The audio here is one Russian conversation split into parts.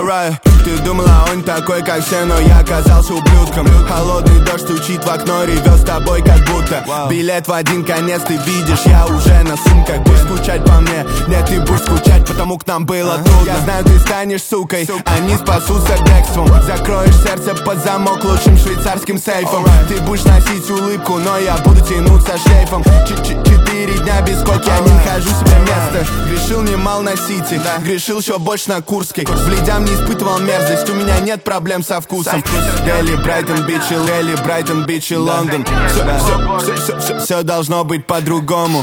Alright. Ты думала, он такой, как все, но я оказался ублюдком. Холодный дождь стучит в окно, ревел с тобой как будто билет в один конец, ты видишь, я уже на сумках. Будешь скучать по мне, нет, ты будешь скучать, потому к нам было трудно. Я знаю, ты станешь сукой, они спасутся бегством. Закроешь сердце под замок лучшим швейцарским сейфом. Ты будешь носить улыбку, но я буду тянуться шлейфом. 4 дня без коки, я не нахожу себе места. Грешил немало на Сити, грешил еще больше на Курской. Бледям не испытывал мерзость, у меня нет проблем со вкусом. Дели, Брайтон, Бич и Лели, Брайтон, Бич и Лондон. Все должно быть по-другому.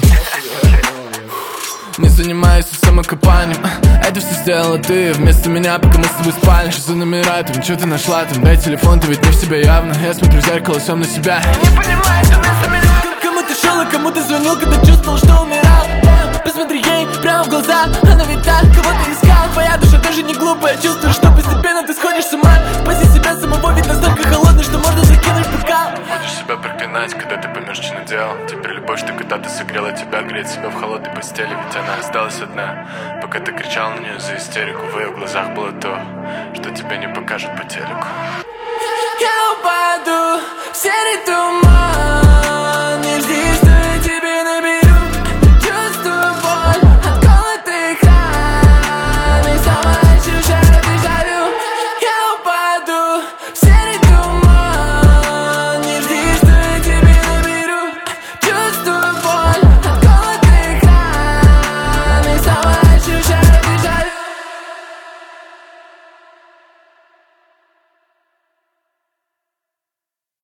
Не занимаюсь самокопанием, это все сделала ты вместо меня, пока мы с тобой спали. Что за номера там, что ты нашла там? Дай телефон, ты ведь не в себе явно. Я смотрю в зеркало, сам на себя. Не понимаю, что вместо меня. Кому ты шел и кому ты звонил, когда чувствовал, что умирал? Посмотри ей прямо в глаза, она ведь так, кого ты искал. Твоя душа даже не глупая, чувствуешь, что постепенно ты сходишь с ума. Спаси себя самого, ведь настолько холодный, что можно закинуть бокал. Будешь себя проклинать, когда ты поймешь, что наделал. Теперь любовь, что когда-то согрела тебя, греет себя в холодной постели, ведь она осталась одна. Пока ты кричал на нее за истерику, в ее глазах было то, что тебе не покажут по телеку. Я упаду в серый туман, не жди, что я тебе наберу. Чувствую боль от колотых ран и сама ощущаю дежавю. Я упаду в серый туман, не жди, что я тебе наберу. Чувствую боль от колотых ран и сама ощущаю дежавю.